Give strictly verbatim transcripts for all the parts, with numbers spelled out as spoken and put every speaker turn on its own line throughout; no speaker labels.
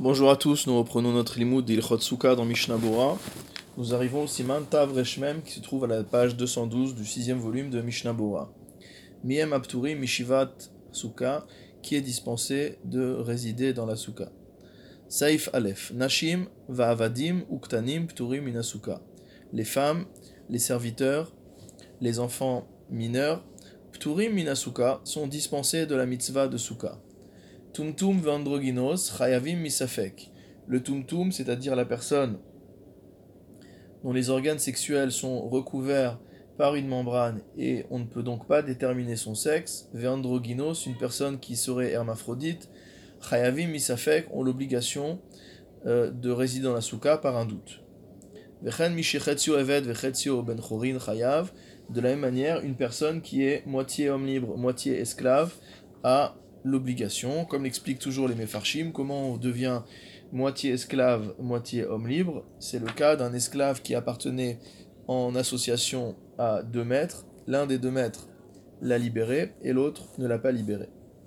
Bonjour à tous, nous reprenons notre limoud d'Ilchot Souka dans Mishnah Bora. Nous arrivons au Siman Tav Resh Mem qui se trouve à la page deux cent douze du sixième volume de Mishnah Bora. Miem Apturim Mishivat Souka, qui est dispensé de résider dans la Souka. Saif Aleph, Nashim Va'avadim Uktanim Pturim Minasuka. Les femmes, les serviteurs, les enfants mineurs, Pturim Minasuka, sont dispensés de la mitzvah de Souka. Tumtum Vandroginos Chayavim Misafek. Le tumtum, c'est-à-dire la personne dont les organes sexuels sont recouverts par une membrane et on ne peut donc pas déterminer son sexe. Vandroginos, une personne qui serait hermaphrodite, Chayavim Misafek, ont l'obligation euh, de résider dans la souka par un doute. Vechen Mishechetio Eved Vechetio Ben Chorin Chayav. De la même manière, une personne qui est moitié homme libre, moitié esclave, a l'obligation, comme l'expliquent toujours les Mefarshim, comment on devient moitié esclave, moitié homme libre. C'est le cas d'un esclave qui appartenait en association à deux maîtres. L'un des deux maîtres l'a libéré et l'autre ne l'a pas libéré.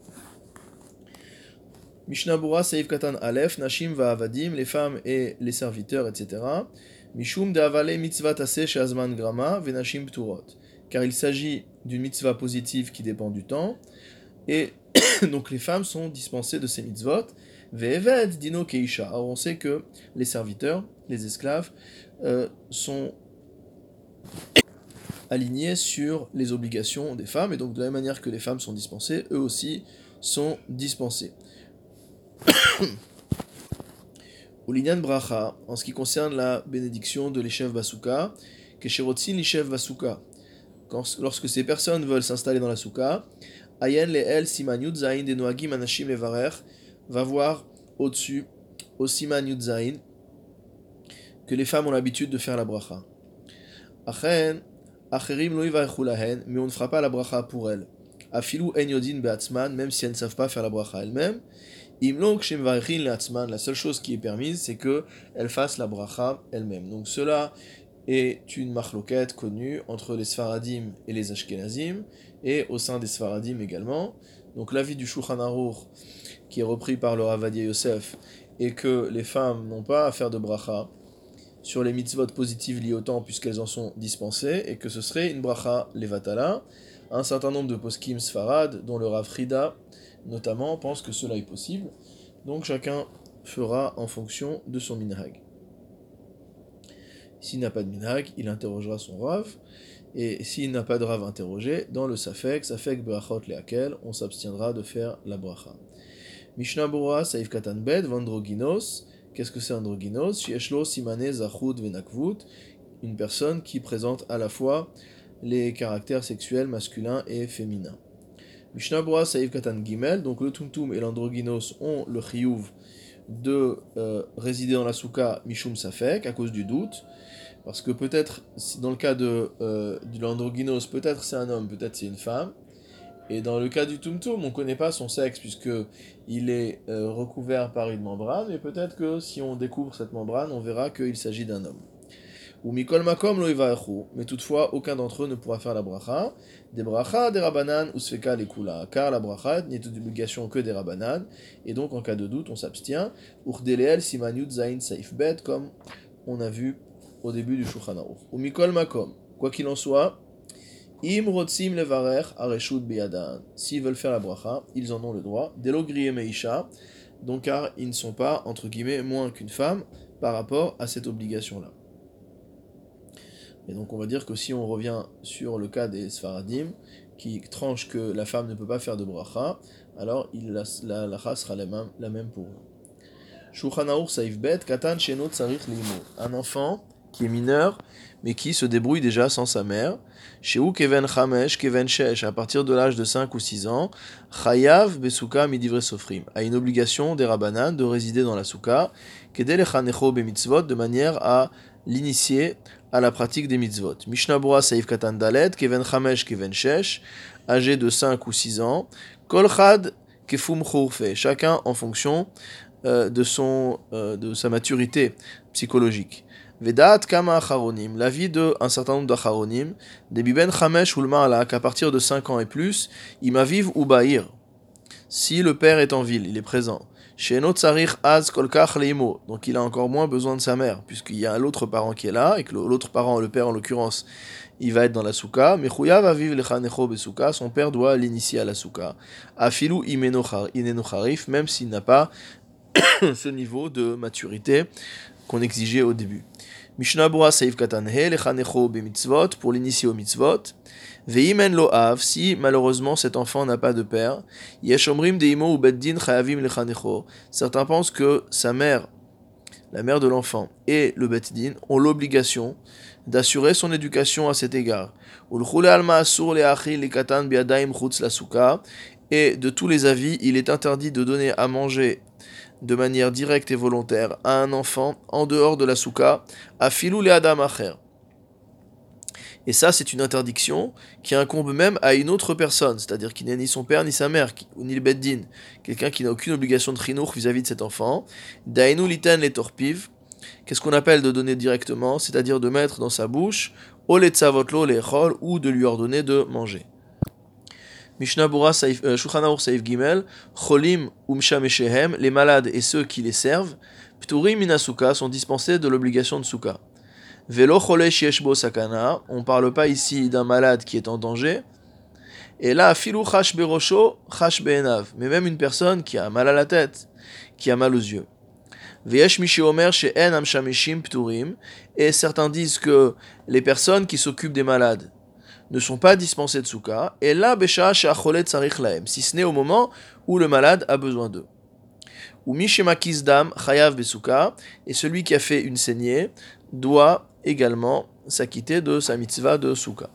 Mishnah Bura Seif Katan Aleph, Nashim Va'avadim, les femmes et les serviteurs, et cetera. Mishum De'avale Mitzvah Taseh She'azman Grama Ve'nashim Pturot. Car il s'agit d'une mitzvah positive qui dépend du temps, et donc les femmes sont dispensées de ces mitzvot. Ve'eved dino keisha. Alors on sait que les serviteurs, les esclaves, euh, sont alignés sur les obligations des femmes, et donc de la même manière que les femmes sont dispensées, eux aussi sont dispensés. Ulinyan bracha, en ce qui concerne la bénédiction de l'Eshev Basuka, Kesherotzin l'Eshev Basuka, lorsque ces personnes veulent s'installer dans la souka, Ayen le'el siman yud zayin de noagim anashim levarer, va voir au-dessus, au siman yud zayin, que les femmes ont l'habitude de faire la bracha. Achen, acherim lo yivarechu lahen, mais on ne fera pas la bracha pour elles. Afilu en yodin be'atzman, même si elles ne savent pas faire la bracha elles-mêmes. Imlo kshem varechin le'atzman, la seule chose qui est permise, c'est qu'elles fassent la bracha elles-mêmes. Donc cela est une machloket connue entre les Sfaradim et les Ashkenazim, et au sein des Sfaradim également. Donc l'avis du Shulchan Aruch, qui est repris par le Rav Ovadia Yosef, est que les femmes n'ont pas à faire de bracha sur les mitzvot positives liées au temps, puisqu'elles en sont dispensées, et que ce serait une bracha levatala. Un certain nombre de poskim Sfarad, dont le Rav Frida notamment, pense que cela est possible. Donc chacun fera en fonction de son minhag. S'il n'a pas de minhag, il interrogera son Rav, et s'il n'a pas de Rav interrogé, dans le Safek, Safek Brachot Leakel, on s'abstiendra de faire la bracha. Mishnah Bora, Saif Katan Bed, Vandroginos. Qu'est-ce que c'est androginos? Shieshlo Simane Zachut Venakvut, une personne qui présente à la fois les caractères sexuels masculins et féminins. Mishnah Bora, Saif Katan Gimel, donc le Tumtum et l'androginos ont le chiyuv de euh, résider dans la souka Mishum Safek, à cause du doute. Parce que peut-être, dans le cas de, euh, de l'androgynos, peut-être c'est un homme, peut-être c'est une femme. Et dans le cas du tumtum, on ne connaît pas son sexe, puisqu'il est euh, recouvert par une membrane, et peut-être que si on découvre cette membrane, on verra qu'il s'agit d'un homme. Ou mikol makom lo yivarechu, mais toutefois, aucun d'entre eux ne pourra faire la bracha. Des bracha, des rabanan, ou sveka les kula, car la bracha n'est d'obligation que des rabanan, et donc en cas de doute, on s'abstient. Urdeleel siman yud zayin saif bet, comme on a vu au début du Shulchan Aruch. Ou mikol makom, quoi qu'il en soit, im rotzim levarer areshut biyadan. S'ils veulent faire la bracha, ils en ont le droit. Delo griye meisha, donc car ils ne sont pas, entre guillemets, moins qu'une femme par rapport à cette obligation-là. Et donc on va dire que si on revient sur le cas des Sfaradim, qui tranchent que la femme ne peut pas faire de bracha, alors il, la, la, la race sera la même, la même pour eux. Shulchan Aruch Saif Bet, Katan Sheno Tsarich Limo. Un enfant qui est mineur, mais qui se débrouille déjà sans sa mère. Sheu Keven Chamesh, Keven Shesh, à partir de l'âge de cinq ou six ans, Chayav Besuka Midivre Sofrim, a une obligation des Rabbanan de résider dans la souka, Kedel Echanecho Bemitzvot, de manière à l'initier à la pratique des mitzvot. Mishnah Bora Saif Katan Dalet, Keven Chamesh, Keven Shesh, âgé de cinq ou six ans, Kol Chad Kefum Chourfe, chacun en fonction euh, de, son, euh, de sa maturité psychologique. Vedat kama acharonim, l'avis de un certain nombre d'acharonim, des biben chamesh ulma ala, qu'à partir de cinq ans et plus, imaviv ou bahir, si le père est en ville, il est présent. She'eno tzarich az kol kach leimo. Donc il a encore moins besoin de sa mère, puisqu'il y a l'autre parent qui est là, et que l'autre parent, le père en l'occurrence, il va être dans la souka. Mechuyav aviv lechanecho besouka. Son père doit l'initier à la souka. Afilu imeno charif, même s'il n'a pas ce niveau de maturité qu'on exigeait au début. Mishnah Bura Saif Katan He lechanecho bemitzvot, pour l'initier aux mitzvot. Veimen lo av, si malheureusement cet enfant n'a pas de père. Yesh omrim deimo ou beddin chayavim lechanecho. Certains pensent que sa mère, la mère de l'enfant, et le beddin ont l'obligation d'assurer son éducation à cet égard. Et de tous les avis, il est interdit de donner à manger de manière directe et volontaire à un enfant en dehors de la souka, à filou le adam acher. Et ça, c'est une interdiction qui incombe même à une autre personne, c'est-à-dire qui n'est ni son père ni sa mère, ni le beddin, quelqu'un qui n'a aucune obligation de chinour vis-à-vis de cet enfant. Dainu liten le torpiv. Qu'est-ce qu'on appelle de donner directement, c'est-à-dire de mettre dans sa bouche, ou de lui ordonner de manger. Mishnah Bura Shulchan Aruch Saif Gimel, Cholim umshameshehem, les malades et ceux qui les servent, Pturim minasuka, sont dispensés de l'obligation de souka. Velo chole shieshbo sakana, on ne parle pas ici d'un malade qui est en danger. Et là, filu chash berosho, chash beenav, mais même une personne qui a mal à la tête, qui a mal aux yeux. Veyesh mishi omer she'en amshameshim pturim, et certains disent que les personnes qui s'occupent des malades ne sont pas dispensées de souka, et là, besha she'achole tzarich lahem, si ce n'est au moment où le malade a besoin d'eux. Ou mishemakis dam chayav besouka, et celui qui a fait une saignée doit également s'acquitter de sa mitzvah de souka.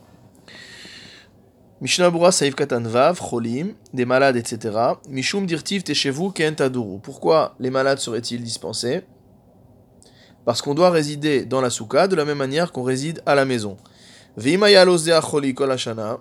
Mishnah Bura Saif Katan Vav, Cholim, des malades, et cetera. Mishum dirtiv teshevu ken taduru. Pourquoi les malades seraient-ils dispensés? Parce qu'on doit résider dans la souka de la même manière qu'on réside à la maison. Ve'imaya lozeh choli kol hashana.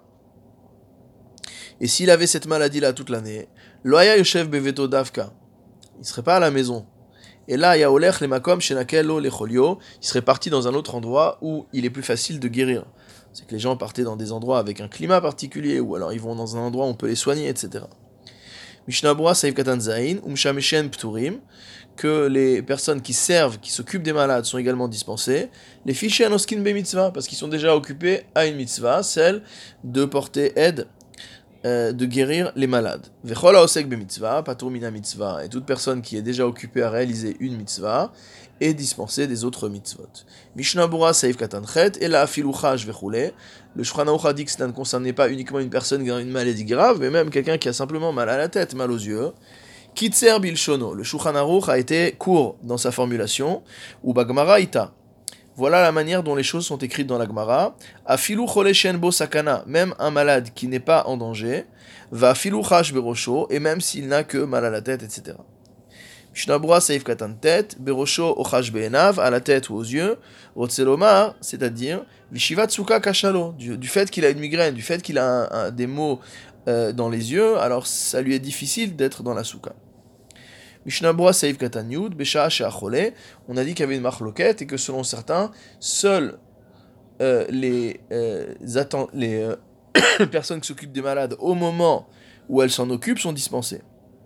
Et s'il avait cette maladie-là toute l'année, lo haya yoshev beveto davka. Il ne serait pas à la maison. Et là, ya olech lemakom shenakel lo lecholio. Il serait parti dans un autre endroit où il est plus facile de guérir. C'est que les gens partaient dans des endroits avec un climat particulier, ou alors ils vont dans un endroit où on peut les soigner, et cetera. Mishnah Bura Saif Katan Zain, Umshameshen Pturim, que les personnes qui servent, qui s'occupent des malades sont également dispensées. Les fichés anoskin be mitzvah, parce qu'ils sont déjà occupés à une mitzvah, celle de porter aide, euh, de guérir les malades. Vechol haosek be mitzvah, patur mina mitzvah, et toute personne qui est déjà occupée à réaliser une mitzvah, et dispenser des autres mitzvot. Mishnah Bura Saif Katan Chet, et la afiluchaj vechule. Le Shulchan Aruch a dit que ça ne concernait pas uniquement une personne qui a une maladie grave, mais même quelqu'un qui a simplement mal à la tête, mal aux yeux. Kitzer bilshono. Le Shulchan Aruch a été court dans sa formulation. Ou bagmara ita. Voilà la manière dont les choses sont écrites dans la Gemara. Afilu chole shen bo sakana. Même un malade qui n'est pas en danger. Va afiluchaj berosho. Et même s'il n'a que mal à la tête, et cetera. Mishnah Bura Saif Katan Tet, Berosho Ochash Beenav, à la tête ou aux yeux, Rotselomar, c'est-à-dire Vishivat Souka Kashalo, du, du fait qu'il a une migraine, du fait qu'il a un, un, des maux euh, dans les yeux, alors ça lui est difficile d'être dans la souka. Mishnah Bura Saif Katan Yud, Besha Sheachole, on a dit qu'il y avait une marloquette et que selon certains, seules euh, les, euh, atten- les euh, personnes qui s'occupent des malades au moment où elles s'en occupent sont dispensées.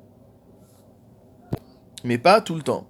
Mais pas tout le temps.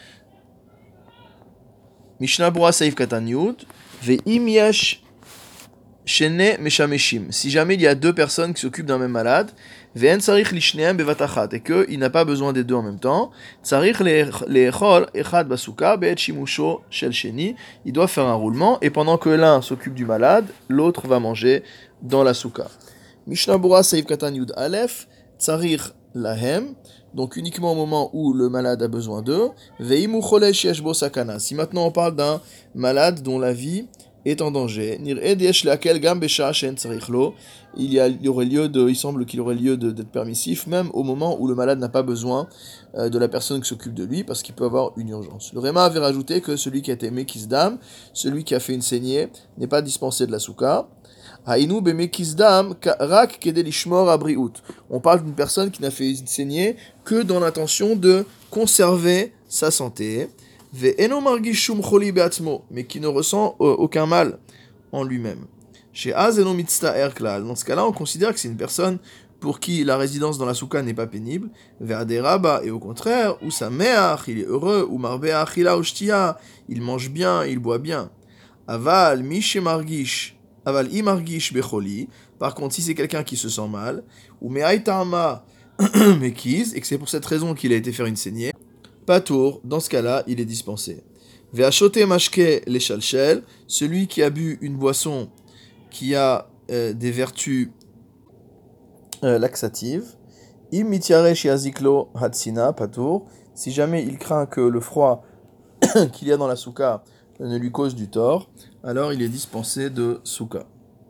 Mishnah Bura Saif Katan Yud, Ve'im yesh shene meshameshim. Si jamais il y a deux personnes qui s'occupent d'un même malade, Ve'en tzarich lishneem bevatachat, et qu'il n'a pas besoin des deux en même temps, tzarich le'echol echad basuka be'et shimusho shel sheni. Il doit faire un roulement, et pendant que l'un s'occupe du malade, l'autre va manger dans la souka. Mishnah Bura Saif Katan Yud Aleph, tzarich lahem. Donc uniquement au moment où le malade a besoin d'eux. Veimu chole sheyesh bo sakana. Si maintenant on parle d'un malade dont la vie est en danger, nir'ed yesh leakel gam besha she'en tzarich lo. Il y a, il y aurait lieu de, il semble qu'il aurait lieu de, d'être permissif, même au moment où le malade n'a pas besoin euh, de la personne qui s'occupe de lui, parce qu'il peut avoir une urgence. Le Réma avait rajouté que celui qui a été mekisdam, celui qui a fait une saignée, n'est pas dispensé de la souka. Haïnou bemekisdam rak kede lishmor abriut. On parle d'une personne qui n'a fait une saignée que dans l'intention de conserver sa santé. Ve'eno margish shum choli be'atzmo, mais qui ne ressent euh, aucun mal en lui-même. Chez Az eno mitzta'er klal. Dans ce cas-là, on considère que c'est une personne pour qui la résidence dans la souka n'est pas pénible, vers des rabats, et au contraire, ou sa mère, il est heureux, ou marbea achila ou shtia, il mange bien, il boit bien. Aval mish margish, aval imargish becholi, par contre, si c'est quelqu'un qui se sent mal, ou me'aitama mekiz, et que c'est pour cette raison qu'il a été faire une saignée, patour, dans ce cas-là, il est dispensé. Ve'achote mashke leshalshel, celui qui a bu une boisson qui a euh, des vertus euh, laxatives. Im mitiare shiaziklo hatsina patour, si jamais il craint que le froid qu'il y a dans la souka ne lui cause du tort, alors il est dispensé de souka.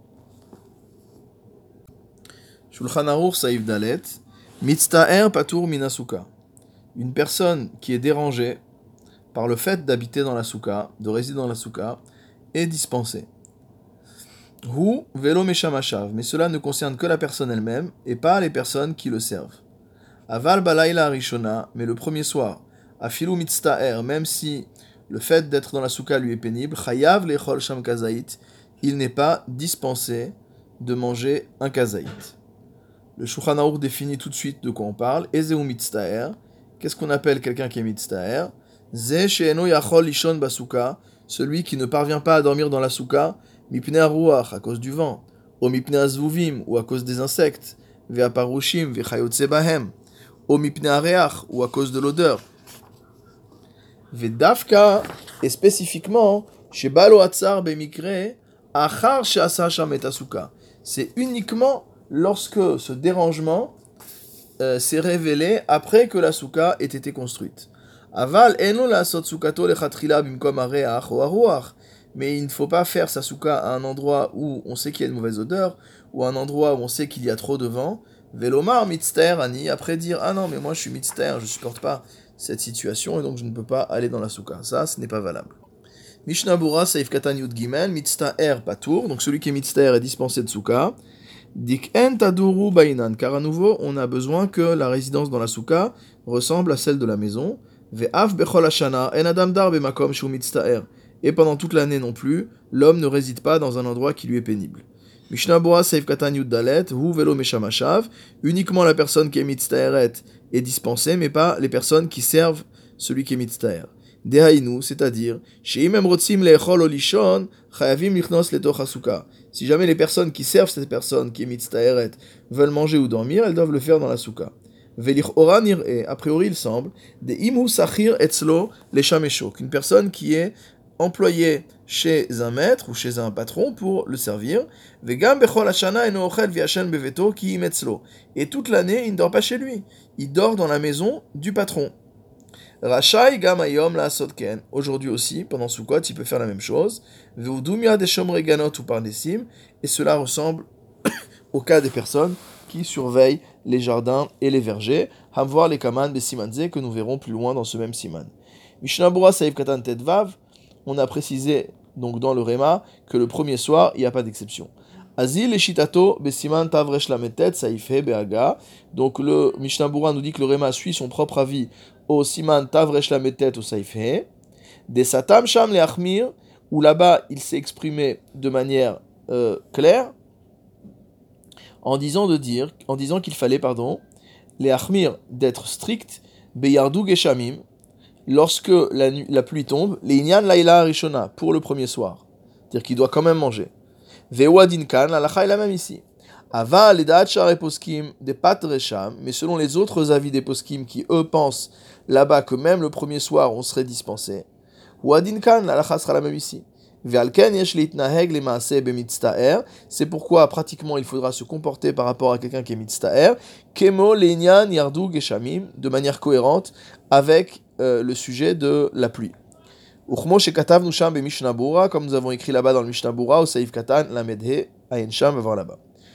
Shulchan Aruch Saïf Dalet, mitztaer patour mina souka. Une personne qui est dérangée par le fait d'habiter dans la souka, de résider dans la souka, est dispensée. Hu velo meshamashav, mais cela ne concerne que la personne elle-même et pas les personnes qui le servent. Aval balayla rishona, mais le premier soir, afilu mitztaer, même si le fait d'être dans la souka lui est pénible, chayav lechol sham kazaït, il n'est pas dispensé de manger un kazaït. Le Shulchan Aruch définit tout de suite de quoi on parle. Ezeu mitztaer, qu'est-ce qu'on appelle quelqu'un qui est mitztaer? Ze she'eno yachol lishon basouka, celui qui ne parvient pas à dormir dans la souka, mipnei haruach, à cause du vent, ou mipnei azvuvim, ou à cause des insectes, ve'aparushim, ve'chayotze bahem, ou mipnei hareach, ou à cause de l'odeur. Ve'dafka, et spécifiquement, shebalo atzar bemikre, achar she'asa sham et asouka. C'est uniquement lorsque ce dérangement euh, s'est révélé après que la souka ait été construite. Aval eno la sot soukato lechatrila bimkom hareach ou haruach. Mais il ne faut pas faire sa souka à un endroit où on sait qu'il y a une mauvaise odeur, ou à un endroit où on sait qu'il y a trop de vent. Velomar mitzter ani, après dire ah non mais moi je suis mitzter, je supporte pas cette situation et donc je ne peux pas aller dans la souka. Ça, ce n'est pas valable. Mishnah Bura Seif Katan Yud Gimel mitzter patour, donc celui qui est mitzter est dispensé de souka. Dik en taduru bainan, car à nouveau on a besoin que la résidence dans la souka ressemble à celle de la maison. Ve'af bechol hashana en adam dar bemakom shu mitzter. Et pendant toute l'année non plus, l'homme ne réside pas dans un endroit qui lui est pénible. Mishnah Bora Seif Katan Yud Dalet, Hu Velo Meshamashav, uniquement la personne qui est mitztaeret est dispensée, mais pas les personnes qui servent celui qui est mitztaer. Dehainu, c'est-à-dire, Sheim em rotzim le'echol o lishon, chayavim lichnos letoch hasuka. Si jamais les personnes qui servent cette personne qui est mitztaeret veulent manger ou dormir, elles doivent le faire dans la souka. Velich ora nir'e, a priori il semble, de imhu sachir etzlo leshamesho, qu'une personne qui est employé chez un maître ou chez un patron pour le servir. Vegam bechol hashana eno ochel viashen beveto ki imetzlo. Et toute l'année, il ne dort pas chez lui. Il dort dans la maison du patron. Rachai gam ayom la sotken. Aujourd'hui aussi, pendant Sukkot, il peut faire la même chose. Veudumia de shomre ganot ou parnesim. Et cela ressemble au cas des personnes qui surveillent les jardins et les vergers. Hamvoir les kaman besimanze, que nous verrons plus loin dans ce même siman. Mishnah Bura Saïf Katan Tedvav. On a précisé donc dans le Réma que le premier soir, il n'y a pas d'exception. Azil et Shitato, Besiman Tavresh Lametet, Saïfe, Beaga. Donc le Mishnah Bura nous dit que le Réma suit son propre avis au Siman Tavresh Lametet au Saïfe. Des Satam Sham le Achmir, où là-bas il s'est exprimé de manière euh, claire, en disant, de dire, en disant qu'il fallait, pardon, les Achmir d'être strict, Beyardou Geshamim, lorsque la, nu- la pluie tombe, les inyan laïla rishona, pour le premier soir. C'est-à-dire qu'il doit quand même manger. Ve'wadin kan, la lacha est la même ici. Ava ledat share poskim de pat resham, mais selon les autres avis des poskim qui eux pensent là-bas que même le premier soir on serait dispensé, wadin kan, la lacha sera la même ici. Ve'alken yesh leitnaheg le maaseh bemitztaer, c'est pourquoi pratiquement il faudra se comporter par rapport à quelqu'un qui est mitztaer, kemo le'inyan yardu geshamim, de manière cohérente avec Euh, le sujet de la pluie. Uchmo shekatav nusham be Mishnah Bura, comme nous avons écrit là-bas dans le Mishnah Bura, au Saïf Katan, la Medhe, Ayen Sham, va voir là-bas.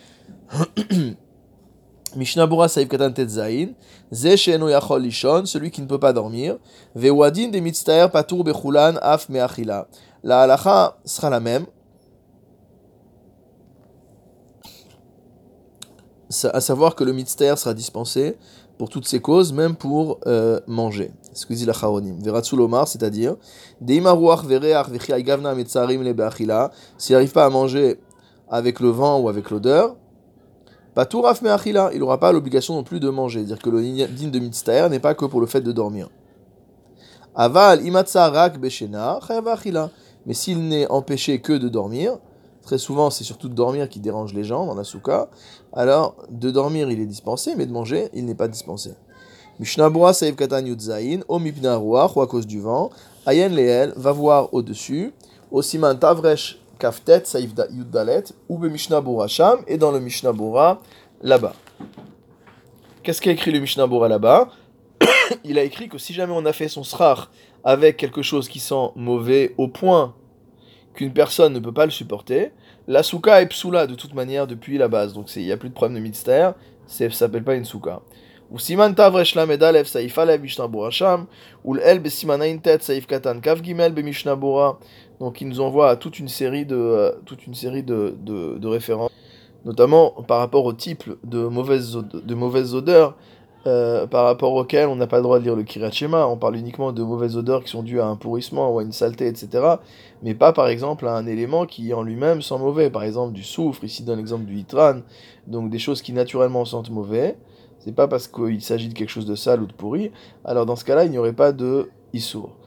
Mishnah Bura Saïf Katan Tetzain, Ze she'eno yachol lishon, celui qui ne peut pas dormir, Ve'wadin de mitztaer patour bechulan af me'achila. La halacha sera la même, à savoir que le mitztaer sera dispensé pour toutes ces causes, même pour euh, manger. Excusez la charonim. Veratsul Omar, c'est-à-dire, Deimaruach vereach vechiai gavna metzarim le beachila, s'il n'arrive pas à manger avec le vent ou avec l'odeur, Paturaf me'achila, il n'aura pas l'obligation non plus de manger. C'est-à-dire que le din de mitztaer n'est pas que pour le fait de dormir. Aval imatsa rak beshena chayav achila. Mais s'il n'est empêché que de dormir, très souvent c'est surtout de dormir qui dérange les gens dans la souka, alors de dormir il est dispensé, mais de manger il n'est pas dispensé. Mishnah Bura Saïv Katan Yudzaïn, O Mipna Ruach, ou à cause du vent, Ayen Leel, va voir au-dessus, au Siman Tavresh Kaftet Saïv Yuddalet, ou Be Mishnah Bura Sham, et dans le Mishnah Bura là-bas. Qu'est-ce qu'a écrit le Mishnah Bura là-bas? Il a écrit que si jamais on a fait son srach avec quelque chose qui sent mauvais au point qu'une personne ne peut pas le supporter, la souka est psoula de toute manière depuis la base, donc il n'y a plus de problème de mitzter, ça ne s'appelle pas une souka. Ou siman tavresh la medalev saif alev mishnah bura sham, ou l'el be simanayin tet saif katan kav gimel be mishnah bura. Donc il nous envoie à toute une série de, euh, toute une série de, de, de références, notamment par rapport au type de mauvaises, de mauvaises odeurs, euh, par rapport auxquelles on n'a pas le droit de lire le Kiryat Shema. On parle uniquement de mauvaises odeurs qui sont dues à un pourrissement ou à une saleté, et cetera. Mais pas par exemple à un élément qui en lui-même sent mauvais, par exemple du soufre, ici dans l'exemple du hitran, donc des choses qui naturellement sentent mauvais. C'est pas parce qu'il s'agit de quelque chose de sale ou de pourri, alors dans ce cas-là, il n'y aurait pas de issour.